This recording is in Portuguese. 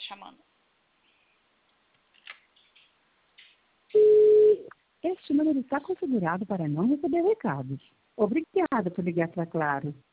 chamando. Este número está configurado para não receber recados. Obrigada por ligar para Claro.